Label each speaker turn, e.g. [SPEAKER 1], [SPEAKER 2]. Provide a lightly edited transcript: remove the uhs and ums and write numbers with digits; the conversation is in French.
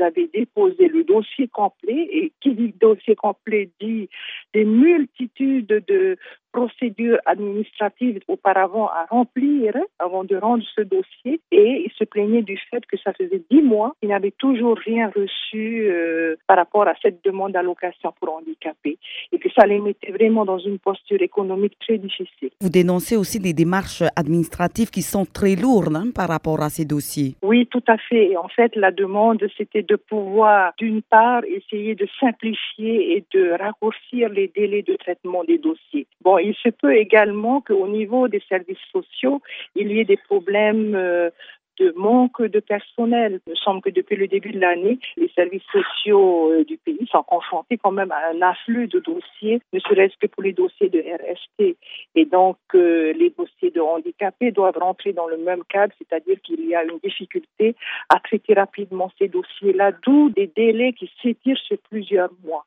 [SPEAKER 1] avez déposé le dossier complet, et qui dit dossier complet dit des multitudes de procédures administratives auparavant à remplir avant de rendre ce dossier, et il se plaignait du fait que ça faisait 10 mois qu'il n'avait toujours rien reçu par rapport à cette demande d'allocation pour handicapés, et que ça les mettait vraiment dans une posture économique très difficile.
[SPEAKER 2] Vous dénoncez aussi des démarches administratives qui sont très lourdes par rapport à ces dossiers.
[SPEAKER 1] Oui, tout à fait. Et en fait, la demande, c'était de pouvoir, d'une part, essayer de simplifier et de raccourcir les délais de traitement des dossiers. Bon, il se peut également qu'au niveau des services sociaux, il y ait des problèmes de manque de personnel. Il me semble que depuis le début de l'année, les services sociaux du pays sont confrontés quand même à un afflux de dossiers, ne serait-ce que pour les dossiers de RST. Et donc, les dossiers de handicapés doivent rentrer dans le même cadre, c'est-à-dire qu'il y a une difficulté à traiter rapidement ces dossiers-là, d'où des délais qui s'étirent sur plusieurs mois.